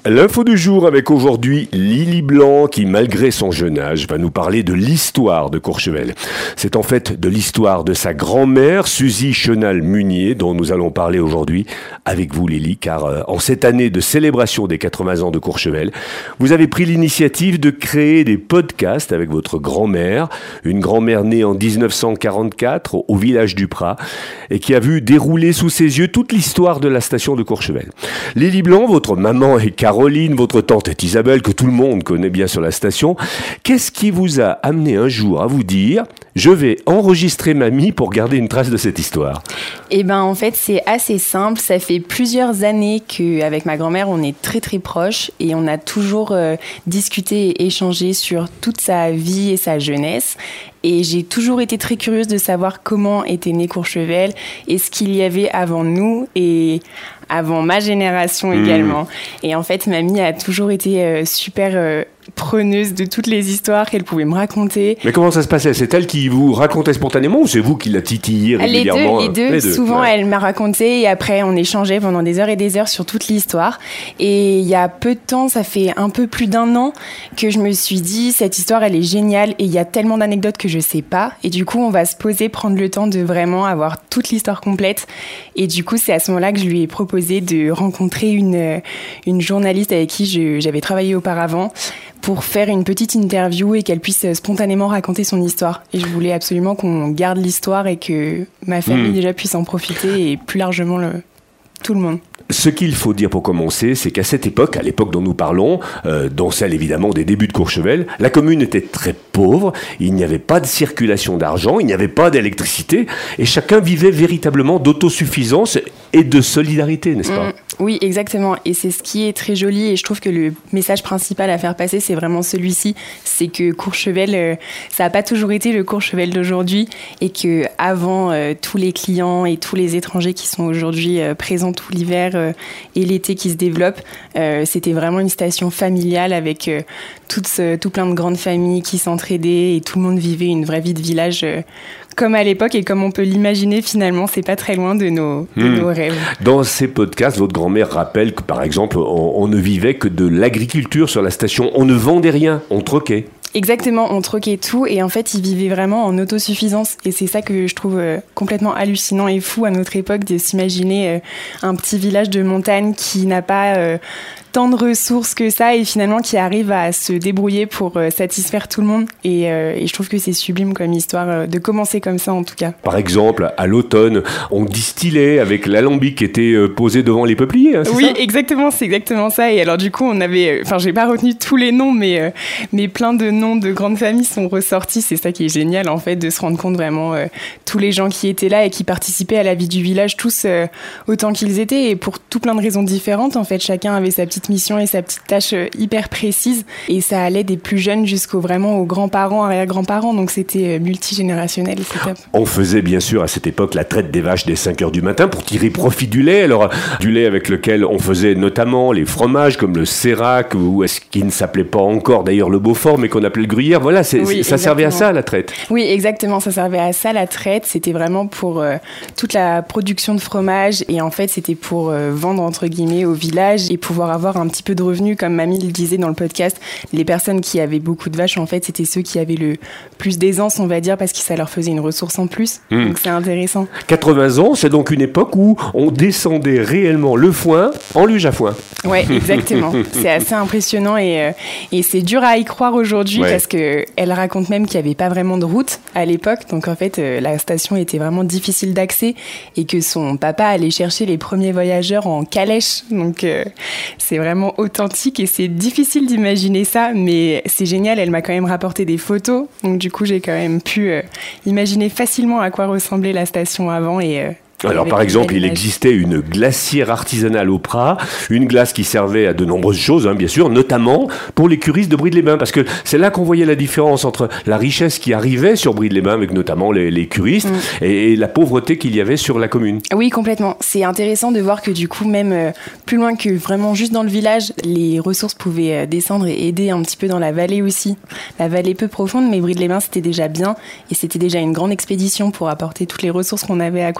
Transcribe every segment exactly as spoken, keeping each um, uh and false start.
L'info du jour avec aujourd'hui Lily Blanc qui, malgré son jeune âge, va nous parler de l'histoire de Courchevel. C'est en fait de l'histoire de sa grand-mère, Suzy Chenal-Munier, dont nous allons parler aujourd'hui avec vous Lily, car euh, en cette année de célébration des quatre-vingts ans de Courchevel, vous avez pris l'initiative de créer des podcasts avec votre grand-mère, une grand-mère née en dix-neuf cent quarante-quatre au village du Prat et qui a vu dérouler sous ses yeux toute l'histoire de la station de Courchevel. Lily Blanc, votre maman est Caroline, votre tante est Isabelle, que tout le monde connaît bien sur la station. Qu'est-ce qui vous a amené un jour à vous dire « Je vais enregistrer mamie pour garder une trace de cette histoire » ? Eh ben, en fait, c'est assez simple. Ça fait plusieurs années qu'avec ma grand-mère, on est très très proches et on a toujours euh, discuté et échangé sur toute sa vie et sa jeunesse. Et j'ai toujours été très curieuse de savoir comment était né Courchevel et ce qu'il y avait avant nous et avant ma génération également. Mmh. Et en fait, mamie a toujours été euh, super euh, preneuse de toutes les histoires qu'elle pouvait me raconter. Mais comment ça se passait ? C'est elle qui vous racontait spontanément ou c'est vous qui la titillez régulièrement ? Les deux, les deux. Les deux. Souvent, ouais. Elle m'a raconté et après, on échangeait pendant des heures et des heures sur toute l'histoire. Et il y a peu de temps, ça fait un peu plus d'un an que je me suis dit, cette histoire, elle est géniale et il y a tellement d'anecdotes que je sais pas. Et du coup, on va se poser, prendre le temps de vraiment avoir toute l'histoire complète. Et du coup, c'est à ce moment-là que je lui ai proposé de rencontrer une, une journaliste avec qui je, j'avais travaillé auparavant pour faire une petite interview et qu'elle puisse spontanément raconter son histoire. Et je voulais absolument qu'on garde l'histoire et que ma famille mmh. déjà puisse en profiter et plus largement le, tout le monde. Ce qu'il faut dire pour commencer, c'est qu'à cette époque, à l'époque dont nous parlons, euh, dont celle évidemment des débuts de Courchevel, la commune était très pauvre, il n'y avait pas de circulation d'argent, il n'y avait pas d'électricité, et chacun vivait véritablement d'autosuffisance et de solidarité, n'est-ce pas ? Mmh. Oui, exactement. Et c'est ce qui est très joli. Et je trouve que le message principal à faire passer, c'est vraiment celui-ci. C'est que Courchevel, euh, ça n'a pas toujours été le Courchevel d'aujourd'hui. Et qu'avant, euh, tous les clients et tous les étrangers qui sont aujourd'hui euh, présents tout l'hiver euh, et l'été qui se développent, euh, c'était vraiment une station familiale avec euh, tout, ce, tout plein de grandes familles qui s'entraidaient et tout le monde vivait une vraie vie de village euh, comme à l'époque et comme on peut l'imaginer finalement, c'est pas très loin de nos, de mmh. nos rêves. Dans ces podcasts, votre grand-mère rappelle que par exemple, on, on ne vivait que de l'agriculture sur la station, on ne vendait rien, on troquait. Exactement, on troquait tout et en fait, ils vivaient vraiment en autosuffisance et c'est ça que je trouve euh, complètement hallucinant et fou à notre époque de s'imaginer euh, un petit village de montagne qui n'a pas euh, tant de ressources que ça et finalement qui arrive à se débrouiller pour euh, satisfaire tout le monde et, euh, et je trouve que c'est sublime comme histoire euh, de commencer comme ça en tout cas. Par exemple, à l'automne, on distillait avec l'alambic qui était euh, posé devant les peupliers, hein, c'est oui, ça ? Oui, exactement, c'est exactement ça et alors du coup, on avait, enfin, euh, j'ai pas retenu tous les noms mais, euh, mais plein de noms de grandes familles sont ressortis, c'est ça qui est génial en fait, de se rendre compte vraiment euh, tous les gens qui étaient là et qui participaient à la vie du village, tous euh, autant qu'ils étaient et pour tout plein de raisons différentes en fait, chacun avait sa petite mission et sa petite tâche euh, hyper précise et ça allait des plus jeunes jusqu'aux vraiment aux grands-parents, arrière-grands-parents, donc c'était euh, multigénérationnel, c'est top. On faisait bien sûr à cette époque la traite des vaches dès cinq heures du matin pour tirer profit du lait, alors du lait avec lequel on faisait notamment les fromages comme le sérac ou est-ce qu'il ne s'appelait pas encore d'ailleurs le Beaufort mais qu'on appelait le gruyère, voilà, c'est, oui, ça servait à ça la traite. Oui, exactement, ça servait à ça la traite, c'était vraiment pour euh, toute la production de fromage et en fait c'était pour euh, vendre entre guillemets au village et pouvoir avoir un petit peu de revenus, comme Mamie le disait dans le podcast, les personnes qui avaient beaucoup de vaches en fait c'était ceux qui avaient le plus d'aisance on va dire parce que ça leur faisait une ressource en plus, mmh. donc c'est intéressant. quatre-vingts ans, c'est donc une époque où on descendait réellement le foin en luge à foin. Ouais, exactement, c'est assez impressionnant et, euh, et c'est dur à y croire aujourd'hui. Ouais. Parce qu'elle raconte même qu'il n'y avait pas vraiment de route à l'époque. Donc en fait, euh, la station était vraiment difficile d'accès et que son papa allait chercher les premiers voyageurs en calèche. Donc euh, c'est vraiment authentique et c'est difficile d'imaginer ça. Mais c'est génial, elle m'a quand même rapporté des photos. Donc du coup, j'ai quand même pu euh, imaginer facilement à quoi ressemblait la station avant et... Euh, Alors par exemple, il existait une glacière artisanale au Prat, une glace qui servait à de nombreuses choses, hein, bien sûr, notamment pour les curistes de Bride-les-Bains, parce que c'est là qu'on voyait la différence entre la richesse qui arrivait sur Bride-les-Bains, avec notamment les, les curistes, mmh. et, et la pauvreté qu'il y avait sur la commune. Oui, complètement. C'est intéressant de voir que du coup, même euh, plus loin que vraiment juste dans le village, les ressources pouvaient euh, descendre et aider un petit peu dans la vallée aussi. La vallée peu profonde, mais Bride-les-Bains, c'était déjà bien, et c'était déjà une grande expédition pour apporter toutes les ressources qu'on avait à Courchevel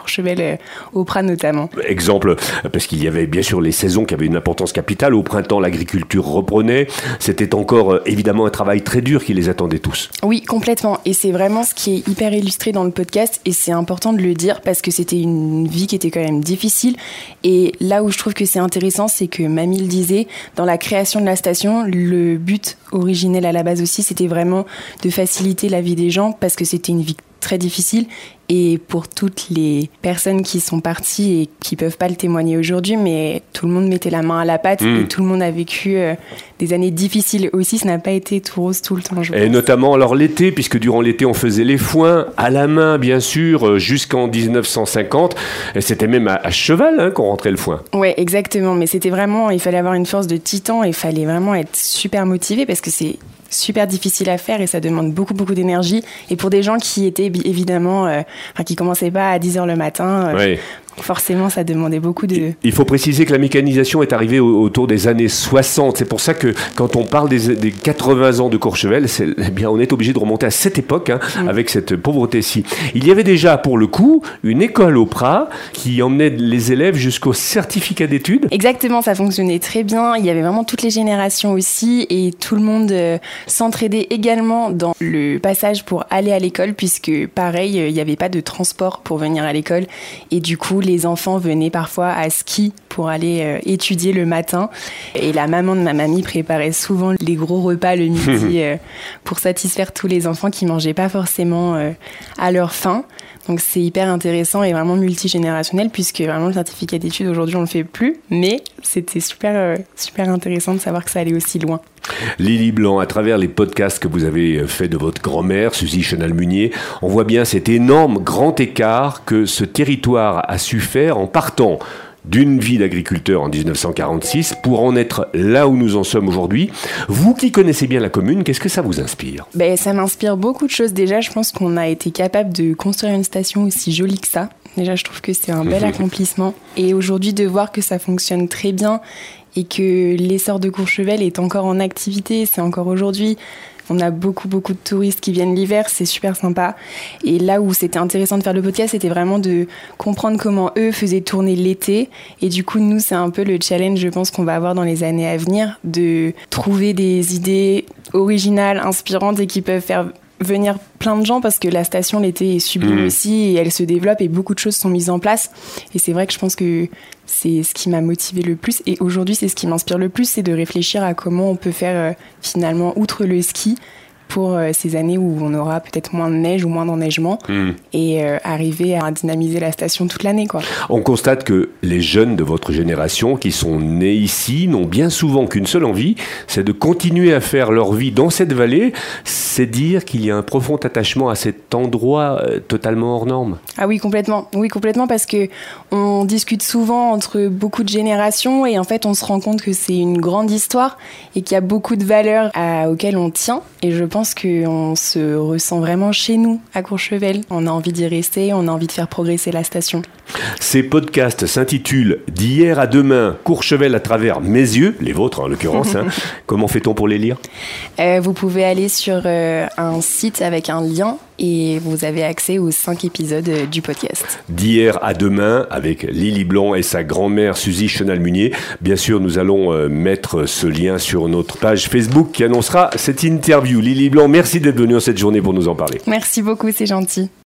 euh, au Prat notamment. Exemple, parce qu'il y avait bien sûr les saisons qui avaient une importance capitale. Au printemps, l'agriculture reprenait. C'était encore euh, évidemment un travail très dur qui les attendait tous. Oui, complètement. Et c'est vraiment ce qui est hyper illustré dans le podcast. Et c'est important de le dire parce que c'était une vie qui était quand même difficile. Et là où je trouve que c'est intéressant, c'est que Mamie le disait, dans la création de la station, le but originel à la base aussi, c'était vraiment de faciliter la vie des gens parce que c'était une vie très difficile. Et pour toutes les personnes qui sont parties et qui peuvent pas le témoigner aujourd'hui, mais tout le monde mettait la main à la pâte mmh. et tout le monde a vécu euh, des années difficiles aussi. Ça n'a pas été tout rose tout le temps, je pense. Et notamment alors l'été, puisque durant l'été on faisait les foins à la main, bien sûr, jusqu'en dix-neuf cent cinquante. Et c'était même à, à cheval hein, qu'on rentrait le foin. Ouais, exactement. Mais c'était vraiment, il fallait avoir une force de titan et il fallait vraiment être super motivé parce que c'est super difficile à faire et ça demande beaucoup beaucoup d'énergie et pour des gens qui étaient évidemment euh, enfin qui commençaient pas à dix heures le matin euh, oui. Forcément, ça demandait beaucoup de... Il faut préciser que la mécanisation est arrivée autour des années soixante. C'est pour ça que quand on parle des, des quatre-vingts ans de Courchevel, c'est, eh bien, on est obligé de remonter à cette époque, hein, mmh. avec cette pauvreté-ci. Il y avait déjà, pour le coup, une école au Prat qui emmenait les élèves jusqu'au certificat d'études. Exactement, ça fonctionnait très bien. Il y avait vraiment toutes les générations aussi et tout le monde euh, s'entraidait également dans le passage pour aller à l'école puisque, pareil, euh, il n'y avait pas de transport pour venir à l'école et du coup, les enfants venaient parfois à ski pour aller euh, étudier le matin. Et la maman de ma mamie préparait souvent les gros repas le midi euh, pour satisfaire tous les enfants qui ne mangeaient pas forcément euh, à leur faim. Donc c'est hyper intéressant et vraiment multigénérationnel puisque vraiment le certificat d'études aujourd'hui on ne le fait plus. Mais c'était super, euh, super intéressant de savoir que ça allait aussi loin. Lily Blanc, à travers les podcasts que vous avez fait de votre grand-mère, Suzy Chenal-Munier, on voit bien cet énorme grand écart que ce territoire a su faire en partant d'une vie d'agriculteur en dix-neuf cent quarante-six pour en être là où nous en sommes aujourd'hui. Vous qui connaissez bien la commune, qu'est-ce que ça vous inspire ? Ben, ça m'inspire beaucoup de choses. Déjà, je pense qu'on a été capable de construire une station aussi jolie que ça. Déjà, je trouve que c'est un bel accomplissement. Et aujourd'hui, de voir que ça fonctionne très bien et que l'essor de Courchevel est encore en activité, c'est encore aujourd'hui. On a beaucoup, beaucoup de touristes qui viennent l'hiver, c'est super sympa. Et là où c'était intéressant de faire le podcast, c'était vraiment de comprendre comment eux faisaient tourner l'été. Et du coup, nous, c'est un peu le challenge, je pense, qu'on va avoir dans les années à venir, de trouver des idées originales, inspirantes et qui peuvent faire venir plein de gens parce que la station l'été est sublime mmh. aussi et elle se développe et beaucoup de choses sont mises en place. Et c'est vrai que je pense que c'est ce qui m'a motivée le plus et aujourd'hui c'est ce qui m'inspire le plus, c'est de réfléchir à comment on peut faire euh, finalement outre le ski pour euh, ces années où on aura peut-être moins de neige ou moins d'enneigement mmh. et euh, arriver à dynamiser la station toute l'année, quoi. On constate que les jeunes de votre génération qui sont nés ici n'ont bien souvent qu'une seule envie, c'est de continuer à faire leur vie dans cette vallée. C'est dire qu'il y a un profond attachement à cet endroit euh, totalement hors norme. Ah oui, complètement. Oui, complètement parce que on discute souvent entre beaucoup de générations et en fait on se rend compte que c'est une grande histoire et qu'il y a beaucoup de valeurs à, auxquelles on tient et je pense Je pense qu'on se ressent vraiment chez nous, à Courchevel. On a envie d'y rester, on a envie de faire progresser la station. Ces podcasts s'intitulent « D'hier à demain, Courchevel à travers mes yeux », les vôtres en l'occurrence. Hein. Comment fait-on pour les lire ? euh, Vous pouvez aller sur euh, un site avec un lien et vous avez accès aux cinq épisodes euh, du podcast. D'hier à demain, avec Lily Blanc et sa grand-mère Suzy Chenal-Munier. Bien sûr, nous allons euh, mettre ce lien sur notre page Facebook qui annoncera cette interview. Lily Blanc, merci d'être venue en cette journée pour nous en parler. Merci beaucoup, c'est gentil.